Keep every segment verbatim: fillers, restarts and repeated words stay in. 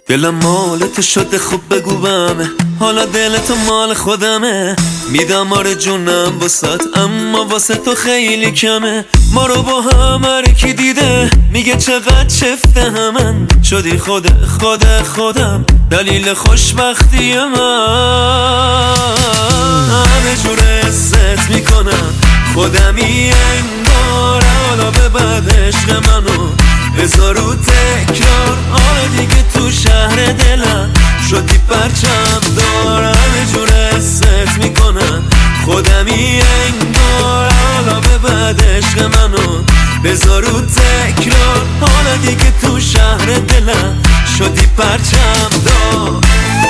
دلم مال تو شده خوب بگو بمه، حالا دل تو مال خودمه. میدم آره جونم واسط، اما واسه تو خیلی کمه. ما رو با هم هر کی دیده میگه چقدر چفته همن. شدی خود خود خودم، دلیل خوشبختی من. همه جور حست میکنم خودمی انگار، حالا به بعد عشق منو بذار رو تکرار. آره دیگه تو شهر دلم شدی پرچم دار. همه جور حست میکنم خودمی انگار، حالا به بعد عشق منو بذار رو تکرار. حالا دیگه تو شهر دلم شدی پرچم دار.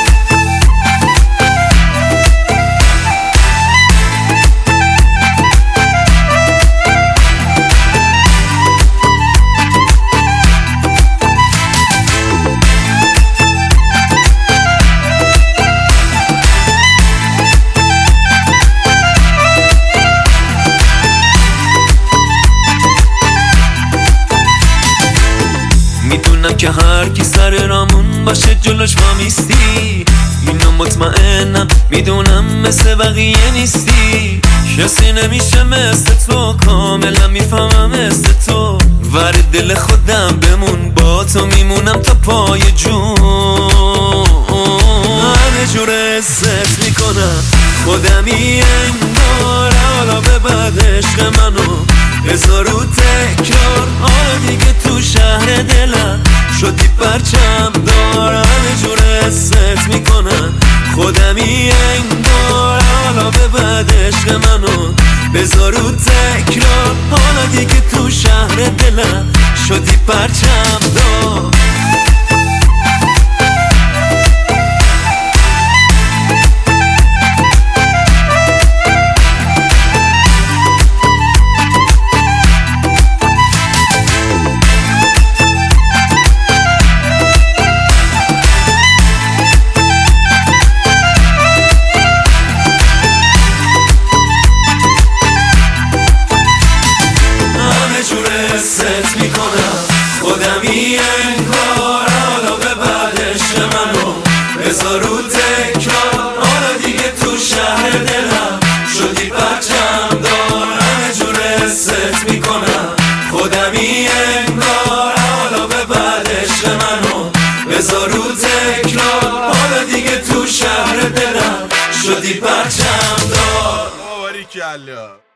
میدونم که هر کی سر رامون باشه جلوش وامیستی. اینو مطمئنم، میدونم مثل بقیه نیستی. کسی نمیشه مثل تو، کاملا میفهمم مثل تو. ور دل خودم بمون، با تو میمونم تا پای جون. همه جور حست میکنم خودمی انگار، حالا به بعد عشق منو بذار رو تکرار. آره دیگه تو شهر دلم شدی پرچم دار. همه جور حست میکنم خودمی انگار، حالا به بعد عشق منو بذار رو تکرار. حالا دیگه تو شهر دلم شدی پرچم دار. حست میکنم خودمی انگار، حالا به بعد عشق منو بذار رو تکرار. حالا دیگه تو شهر دلم شدی پرچم دار. همه جور حست میکنم خودمی انگار، حالا به بعد عشق منو بذار رو تکرار. حالا دیگه تو شهر دلم شدی پرچم دار.